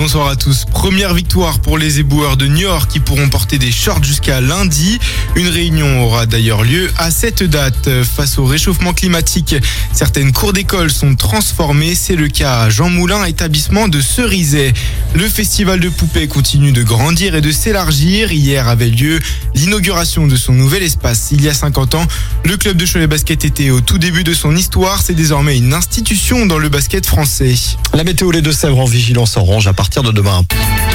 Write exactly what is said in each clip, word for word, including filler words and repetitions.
bonsoir à tous. Première victoire pour les éboueurs de Niort qui pourront porter des shorts jusqu'à lundi. Une réunion aura d'ailleurs lieu à cette date. Face au réchauffement climatique, certaines cours d'école sont transformées. C'est le cas à Jean Moulin, établissement de Cerizay. Le festival de poupées continue de grandir et de s'élargir. Hier avait lieu l'inauguration de son nouvel espace. Il y a cinquante ans, le club de Cholet Basket était au tout début de son histoire. C'est désormais une institution dans le basket français. La météo, les Deux-Sèvres en vigilance orange à partir de demain.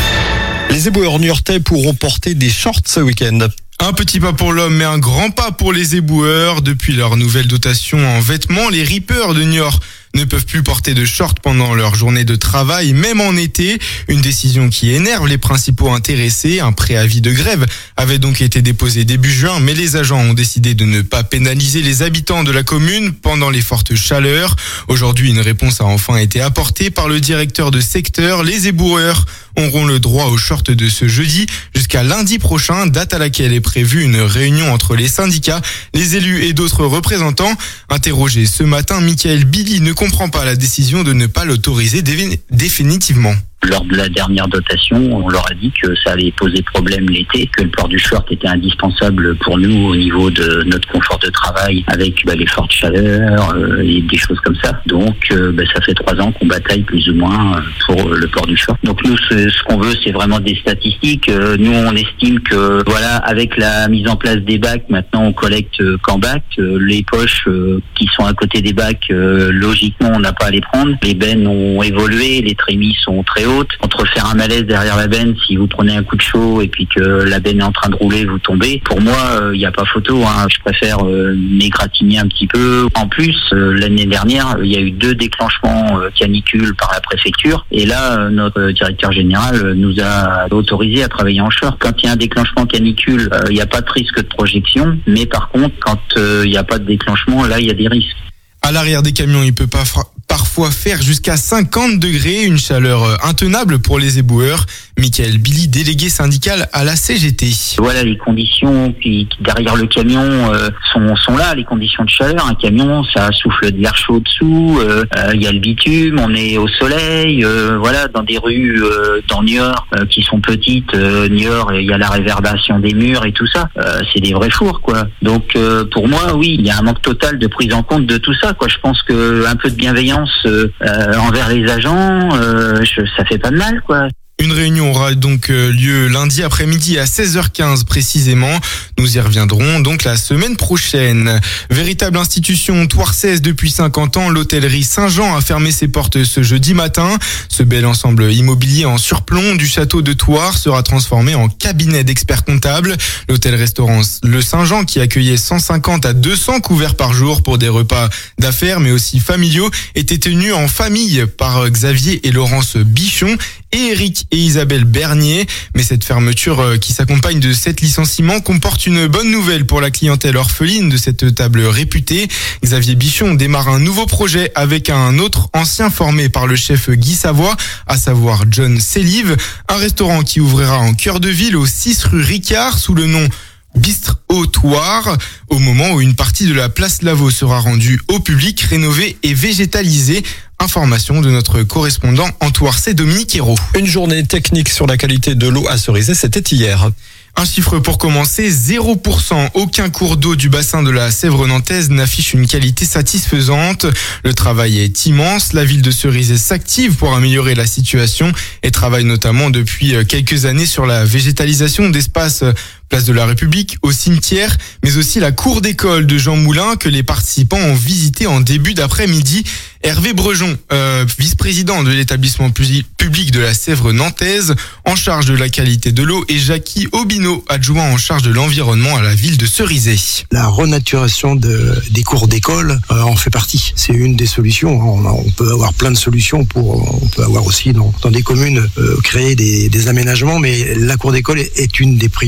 Les éboueurs niortais pourront porter des shorts ce week-end. Un petit pas pour l'homme, mais un grand pas pour les éboueurs. Depuis leur nouvelle dotation en vêtements, les rippers de Niort ne peuvent plus porter de shorts pendant leur journée de travail, même en été. Une décision qui énerve les principaux intéressés. Un préavis de grève avait donc été déposé début juin, mais les agents ont décidé de ne pas pénaliser les habitants de la commune pendant les fortes chaleurs. Aujourd'hui, une réponse a enfin été apportée par le directeur de secteur. Les éboueurs auront le droit aux shorts de ce jeudi jusqu'à lundi prochain, date à laquelle est prévue une réunion entre les syndicats, les élus et d'autres représentants. Interrogé ce matin, Michael Billy ne comprend pas la décision de ne pas l'autoriser définitivement. Lors de la dernière dotation, on leur a dit que ça allait poser problème l'été, que le port du short était indispensable pour nous au niveau de notre confort de travail avec bah, les fortes chaleurs euh, et des choses comme ça. Donc euh, bah, ça fait trois ans qu'on bataille plus ou moins pour le port du short. Donc nous, ce, ce qu'on veut, c'est vraiment des statistiques. Euh, nous, on estime que voilà, avec la mise en place des bacs, maintenant on collecte euh, qu'en bac. Euh, les poches euh, qui sont à côté des bacs, euh, logiquement, on n'a pas à les prendre. Les bennes ont évolué, les trémies sont très haute. Entre faire un malaise derrière la benne, si vous prenez un coup de chaud et puis que la benne est en train de rouler, vous tombez. Pour moi, il euh, n'y a pas photo. Hein. Je préfère euh, m'égratigner un petit peu. En plus, euh, l'année dernière, il y a eu deux déclenchements euh, canicules par la préfecture. Et là, euh, notre directeur général euh, nous a autorisé à travailler en short. Quand il y a un déclenchement canicule, il euh, n'y a pas de risque de projection. Mais par contre, quand il euh, n'y a pas de déclenchement, là, il y a des risques. À l'arrière des camions, il peut pas fra- parfois faire jusqu'à cinquante degrés, une chaleur intenable pour les éboueurs. Michael Billy, délégué syndical à la C G T. Voilà, les conditions qui, qui derrière le camion euh, sont, sont là, les conditions de chaleur. Un camion, ça souffle de l'air chaud dessous, il euh, euh, y a le bitume, on est au soleil, euh, voilà, dans des rues euh, dans Niort euh, qui sont petites, euh, Niort, il y a la réverbération des murs et tout ça. Euh, c'est des vrais fours, quoi. Donc euh, pour moi, oui, il y a un manque total de prise en compte de tout ça, quoi. Je pense que un peu de bienveillance euh, euh, envers les agents, euh, je, ça fait pas de mal, quoi. Une réunion aura donc lieu lundi après-midi à seize heures quinze précisément. Nous y reviendrons donc la semaine prochaine. Véritable institution thouarsaise depuis cinquante ans, l'hôtellerie Saint-Jean a fermé ses portes ce jeudi matin. Ce bel ensemble immobilier en surplomb du château de Thouars sera transformé en cabinet d'experts comptables. L'hôtel-restaurant Le Saint-Jean, qui accueillait cent cinquante à deux cents couverts par jour pour des repas d'affaires mais aussi familiaux, était tenu en famille par Xavier et Laurence Bichon et Eric et Isabelle Bernier. Mais cette fermeture qui s'accompagne de sept licenciements comporte une bonne nouvelle pour la clientèle orpheline de cette table réputée. Xavier Bichon démarre un nouveau projet avec un autre ancien formé par le chef Guy Savoie, à savoir John Célive. Un restaurant qui ouvrira en cœur de ville au six rue Ricard sous le nom Bistro Thouars, au moment où une partie de la place Lavaux sera rendue au public, rénovée et végétalisée. Information de notre correspondant en Thouars, Dominique Hérault. Une journée technique sur la qualité de l'eau à Cerizay, c'était hier. Un chiffre pour commencer, zéro pour cent. Aucun cours d'eau du bassin de la Sèvre nantaise n'affiche une qualité satisfaisante. Le travail est immense. La ville de Cerizay s'active pour améliorer la situation et travaille notamment depuis quelques années sur la végétalisation d'espaces place de la République, au cimetière, mais aussi la cour d'école de Jean Moulin que les participants ont visité en début d'après-midi. Hervé Brejon, euh, vice-président de l'établissement public de la Sèvre nantaise, en charge de la qualité de l'eau, et Jackie Obino, adjoint en charge de l'environnement à la ville de Cerizay. La renaturation de, des cours d'école euh, en fait partie. C'est une des solutions. On, on peut avoir plein de solutions pour. On peut avoir aussi dans, dans des communes euh, créer des, des aménagements, mais la cour d'école est, est une des priorités.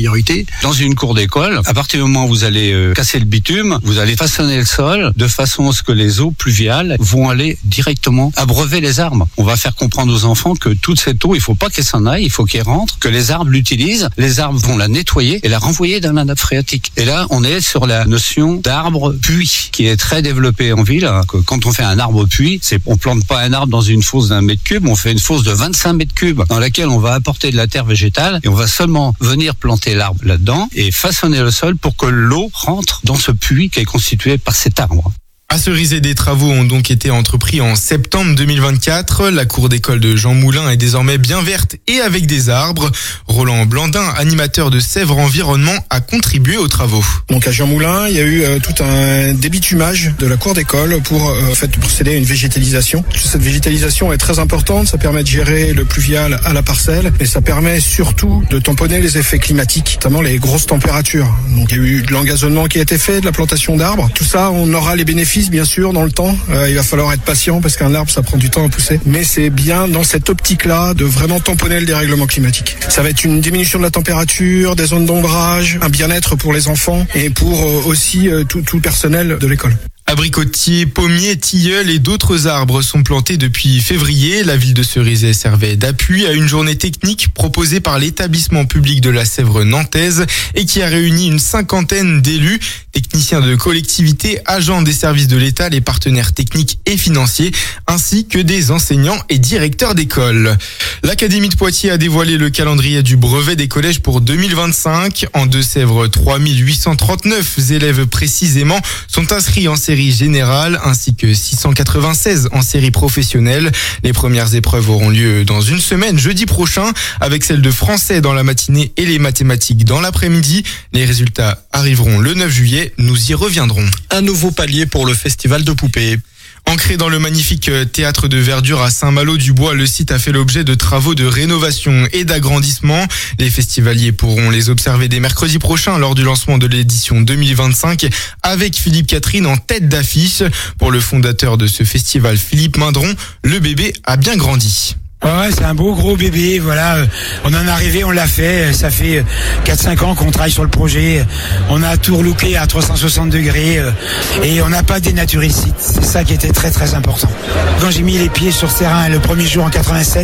dans une cour d'école. À partir du moment où vous allez euh, casser le bitume, vous allez façonner le sol de façon à ce que les eaux pluviales vont aller directement abreuver les arbres. On va faire comprendre aux enfants que toute cette eau, il faut pas qu'elle s'en aille, il faut qu'elle rentre, que les arbres l'utilisent, les arbres vont la nettoyer et la renvoyer dans la nappe phréatique. Et là, on est sur la notion d'arbre puits qui est très développée en ville. Que quand on fait un arbre puits, c'est on plante pas un arbre dans une fosse d'un mètre cube, on fait une fosse de vingt-cinq mètres cubes dans laquelle on va apporter de la terre végétale et on va seulement venir planter l'arbre là-dedans et façonner le sol pour que l'eau rentre dans ce puits qui est constitué par cet arbre. À Cerizay, des travaux ont donc été entrepris en septembre deux mille vingt-quatre. La cour d'école de Jean Moulin est désormais bien verte et avec des arbres. Roland Blandin, animateur de Sèvres Environnement, a contribué aux travaux. Donc à Jean Moulin, il y a eu euh, tout un débitumage de la cour d'école pour euh, en fait, procéder à une végétalisation. Cette végétalisation est très importante, ça permet de gérer le pluvial à la parcelle et ça permet surtout de tamponner les effets climatiques, notamment les grosses températures. Donc il y a eu de l'engazonnement qui a été fait, de la plantation d'arbres. Tout ça, on aura les bénéfices bien sûr dans le temps, euh, il va falloir être patient parce qu'un arbre ça prend du temps à pousser, mais c'est bien dans cette optique là de vraiment tamponner le dérèglement climatique. Ça va être une diminution de la température, des zones d'ombrage, un bien-être pour les enfants et pour euh, aussi euh, tout, tout le personnel de l'école. Abricotiers, pommiers, tilleuls et d'autres arbres sont plantés depuis février. La ville de Cerizay servait d'appui à une journée technique proposée par l'établissement public de la Sèvre nantaise et qui a réuni une cinquantaine d'élus, techniciens de collectivités, agents des services de l'État, les partenaires techniques et financiers, ainsi que des enseignants et directeurs d'école. L'Académie de Poitiers a dévoilé le calendrier du brevet des collèges pour deux mille vingt-cinq. En Deux-Sèvres, trois mille huit cent trente-neuf élèves précisément sont inscrits en série générale ainsi que six cent quatre-vingt-seize en série professionnelle. Les premières épreuves auront lieu dans une semaine, jeudi prochain, avec celle de français dans la matinée et les mathématiques dans l'après-midi. Les résultats arriveront le neuf juillet, nous y reviendrons. Un nouveau palier pour le festival de poupées. Ancré dans le magnifique théâtre de verdure à Saint-Malo-du-Bois, le site a fait l'objet de travaux de rénovation et d'agrandissement. Les festivaliers pourront les observer dès mercredi prochain lors du lancement de l'édition deux mille vingt-cinq avec Philippe Catherine en tête d'affiche. Pour le fondateur de ce festival, Philippe Mindron, le bébé a bien grandi. Ouais, c'est un beau gros bébé, voilà. On en est arrivé, on l'a fait. Ça fait quatre cinq ans qu'on travaille sur le projet. On a tout relooké à trois cent soixante degrés et on n'a pas dénaturé le site. C'est ça qui était très très important. Quand j'ai mis les pieds sur ce terrain le premier jour en quatre-vingt-sept,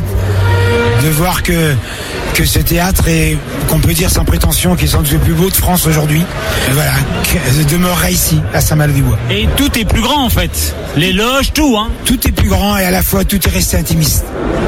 de voir que que ce théâtre est, qu'on peut dire sans prétention, qui est sans doute le plus beau de France aujourd'hui, voilà, demeurerait ici, à Saint-Malo-du-Bois. Et tout est plus grand en fait. Les loges, tout, hein. Tout est plus grand et à la fois tout est resté intimiste.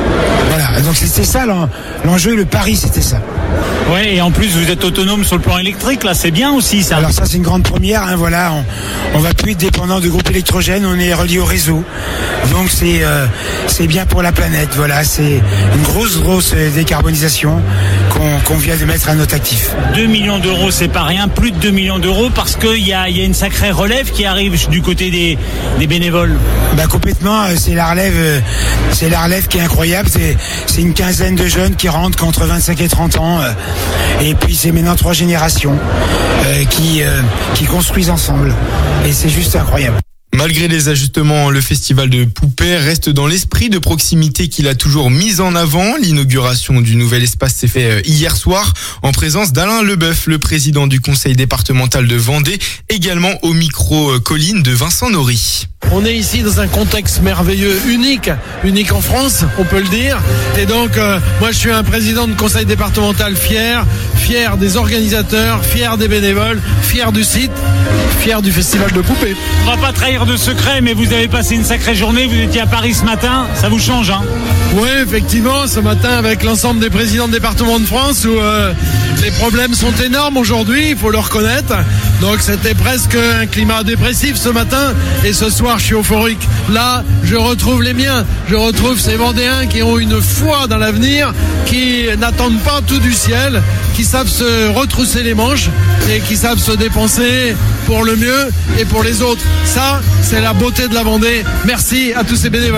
Voilà, donc c'était ça l'enjeu, le pari c'était ça. Ouais, et en plus vous êtes autonome sur le plan électrique, là c'est bien aussi ça. Alors ça c'est une grande première, hein, voilà, on, on va plus être dépendant de groupes électrogènes, on est relié au réseau. Donc c'est euh, c'est bien pour la planète, voilà, c'est une grosse grosse décarbonisation qu'on qu'on vient de mettre à notre actif. deux millions d'euros c'est pas rien, plus de deux millions d'euros parce qu'il y a, y a une sacrée relève qui arrive du côté des, des bénévoles. Bah complètement, c'est la relève, c'est la relève qui est incroyable, c'est c'est une quinzaine de jeunes qui rentrent entre vingt-cinq et trente ans euh, et puis c'est maintenant trois générations euh, qui, euh, qui construisent ensemble et c'est juste incroyable. Malgré les ajustements, le festival de poupées reste dans l'esprit de proximité qu'il a toujours mis en avant. L'inauguration du nouvel espace s'est fait hier soir en présence d'Alain Leboeuf, le président du conseil départemental de Vendée, également au micro Colline de Vincent Nory. On est ici dans un contexte merveilleux, unique, unique en France, on peut le dire. Et donc, euh, moi je suis un président de conseil départemental fier, fier des organisateurs, fier des bénévoles, fier du site, fier du festival de poupées. On va pas trahir de secret, mais vous avez passé une sacrée journée, vous étiez à Paris ce matin, ça vous change, hein? Oui, effectivement, ce matin avec l'ensemble des présidents de départements de France où euh, les problèmes sont énormes aujourd'hui, il faut le reconnaître. Donc c'était presque un climat dépressif ce matin et ce soir je suis euphorique. Là, je retrouve les miens, je retrouve ces Vendéens qui ont une foi dans l'avenir, qui n'attendent pas tout du ciel, qui savent se retrousser les manches et qui savent se dépenser pour le mieux et pour les autres. Ça, c'est la beauté de la Vendée. Merci à tous ces bénévoles.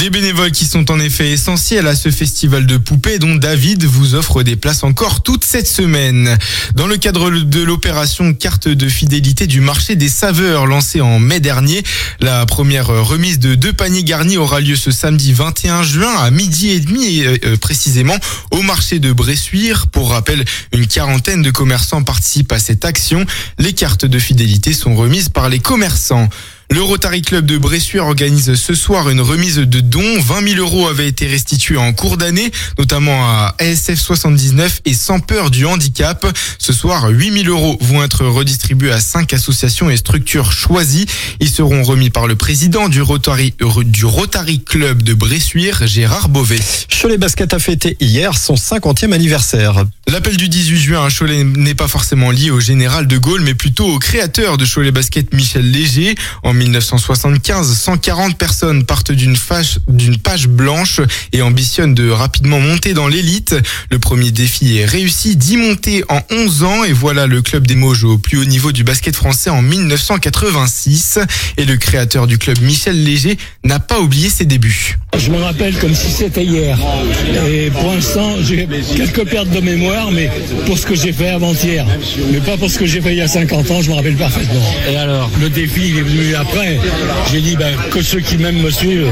Des bénévoles qui sont en effet essentiels à ce festival de poupées dont David vous offre des places encore toute cette semaine. Dans le cadre de l'opération carte de fidélité du marché des saveurs lancée en mai dernier, la première remise de deux paniers garnis aura lieu ce samedi vingt et un juin à midi et demi euh, précisément au marché de Bressuire. Pour rappel, une quarantaine de commerçants participent à cette action. Les cartes de fidélité sont remises par les commerçants. Le Rotary Club de Bressuire organise ce soir une remise de dons. vingt mille euros avaient été restitués en cours d'année, notamment à A S F soixante-dix-neuf et Sans Peur du Handicap. Ce soir, huit mille euros vont être redistribués à cinq associations et structures choisies. Ils seront remis par le président du Rotary, du Rotary Club de Bressuire, Gérard Beauvais. Cholet Basket a fêté hier son cinquantième anniversaire. L'appel du dix-huit juin à Cholet n'est pas forcément lié au général de Gaulle, mais plutôt au créateur de Cholet Basket, Michel Léger. En mille neuf cent soixante-quinze, cent quarante personnes partent d'une page, d'une page blanche et ambitionnent de rapidement monter dans l'élite. Le premier défi est réussi, d'y monter en onze ans, et voilà le club des Mauges au plus haut niveau du basket français en mille neuf cent quatre-vingt-six. Et le créateur du club, Michel Léger, n'a pas oublié ses débuts. Je me rappelle comme si c'était hier. Et pour l'instant, j'ai quelques pertes de mémoire, mais pour ce que j'ai fait avant-hier. Mais pas pour ce que j'ai fait il y a cinquante ans, je me rappelle parfaitement. Et alors, le défi, il est venu après. J'ai dit ben, que ceux qui m'aiment me suivent.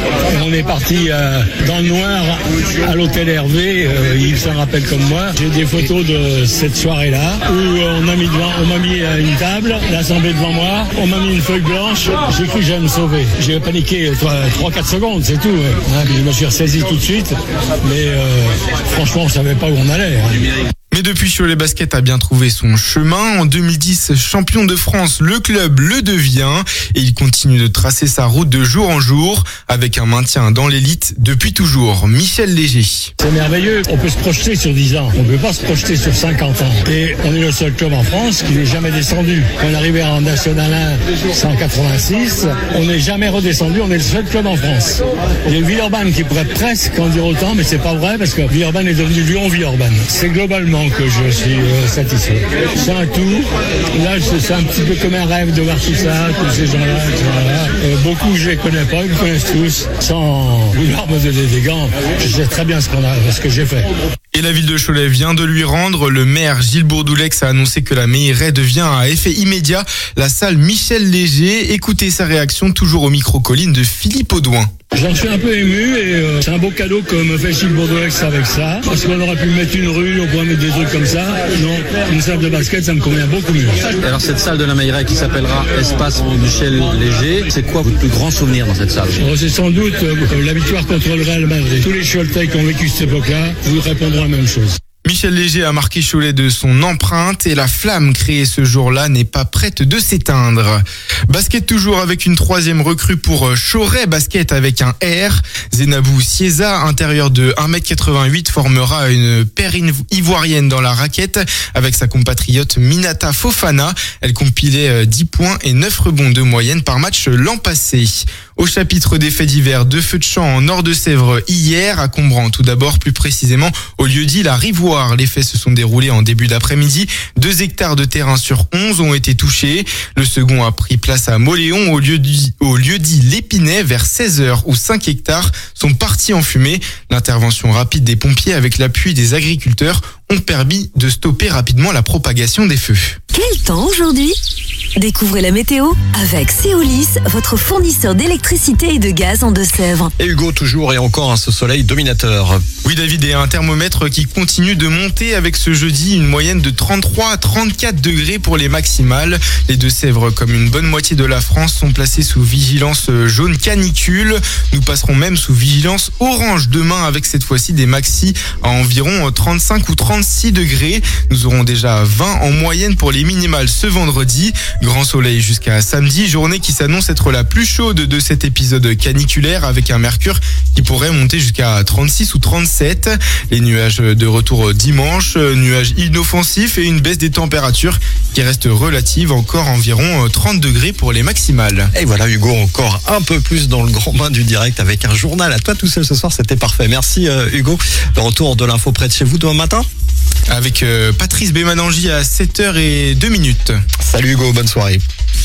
On est parti euh, dans le noir à l'hôtel Hervé. Euh, ils s'en rappellent comme moi. J'ai des photos de cette soirée-là où on m'a mis devant, on m'a mis une table, l'assemblée devant moi. On m'a mis une feuille blanche. J'ai cru que j'allais me sauver. J'ai paniqué trois quatre secondes, c'est tout. Hein, je me suis ressaisi tout de suite. Mais euh, franchement, on savait pas où on allait. Hein. Mais depuis, Cholet Basket a bien trouvé son chemin. En deux mille dix, champion de France, le club le devient et il continue de tracer sa route de jour en jour avec un maintien dans l'élite depuis toujours. Michel Léger. C'est merveilleux. On peut se projeter sur dix ans. On ne peut pas se projeter sur cinquante ans. Et on est le seul club en France qui n'est jamais descendu. On est arrivé en National un cent quatre-vingt-six. On n'est jamais redescendu. On est le seul club en France. Il y a Villeurbanne qui pourrait presque en dire autant, mais c'est pas vrai parce que Villeurbanne est devenu Lyon-Villeurbanne. C'est globalement que je suis euh, satisfait. C'est un tout. Là, c'est un petit peu comme un rêve de voir tout ça, tous ces gens-là, et cetera. Euh, beaucoup, je les connais pas, ils me connaissent tous. Sans vouloir me donner des gants, je sais très bien ce qu'on a, ce que j'ai fait. Et la ville de Cholet vient de lui rendre. Le maire Gilles Bourdoulex a annoncé que la mairie devient à effet immédiat la salle Michel Léger. Écoutez sa réaction toujours au micro-colline de Philippe Audouin. J'en suis un peu ému et euh, c'est un beau cadeau que me fait Gilles Bourdoulex avec ça. Parce qu'on aurait pu mettre une rue, on pourrait mettre des trucs comme ça. Non, une salle de basket, ça me convient beaucoup mieux. Alors cette salle de la mairie qui s'appellera Espace Michel Léger, c'est quoi votre plus grand souvenir dans cette salle? Oh, c'est sans doute euh, la victoire contre le Real Madrid. Tous les Choletais qui ont vécu cette époque-là vous répondront la même chose. Michel Léger a marqué Cholet de son empreinte et la flamme créée ce jour-là n'est pas prête de s'éteindre. Basket toujours avec une troisième recrue pour Choret Basket avec un R. Zenabou Sieza, intérieur de un mètre quatre-vingt-huit, formera une paire ivoirienne dans la raquette avec sa compatriote Minata Fofana. Elle compilait dix points et neuf rebonds de moyenne par match l'an passé. Au chapitre des faits divers, deux feux de champ en Nord-de-Sèvres hier, à Combran tout d'abord, plus précisément au lieu-dit La Rivoire. Les faits se sont déroulés en début d'après-midi. Deux hectares de terrain sur onze ont été touchés. Le second a pris place à Moléon au lieu-dit, au lieu-dit L'Épinay vers seize heures où cinq hectares sont partis en fumée. L'intervention rapide des pompiers avec l'appui des agriculteurs ont permis de stopper rapidement la propagation des feux. Quel temps aujourd'hui ? Découvrez la météo avec Céolis, votre fournisseur d'électricité et de gaz en Deux-Sèvres. Et Hugo, toujours et encore, hein, ce soleil dominateur. Oui David, et un thermomètre qui continue de monter avec ce jeudi une moyenne de trente-trois à trente-quatre degrés pour les maximales. Les Deux-Sèvres, comme une bonne moitié de la France, sont placés sous vigilance jaune canicule. Nous passerons même sous vigilance orange demain avec cette fois-ci des maxis à environ trente-cinq ou trente-six degrés. Nous aurons déjà vingt en moyenne pour les minimales ce vendredi. Grand soleil jusqu'à samedi, journée qui s'annonce être la plus chaude de cet épisode caniculaire avec un mercure qui pourrait monter jusqu'à trente-six ou trente-sept. Les nuages de retour dimanche, nuages inoffensifs et une baisse des températures qui reste relative, encore environ trente degrés pour les maximales. Et voilà Hugo, encore un peu plus dans le grand bain du direct avec un journal à toi tout seul ce soir, c'était parfait. Merci euh, Hugo. Le retour de l'info près de chez vous demain matin avec euh, Patrice Bémanangi à sept heures zéro deux minutes. Salut Hugo, bonne soirée.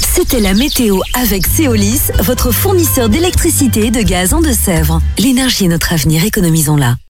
C'était la météo avec Céolis, votre fournisseur d'électricité et de gaz en Deux-Sèvres. L'énergie est notre avenir, économisons-la.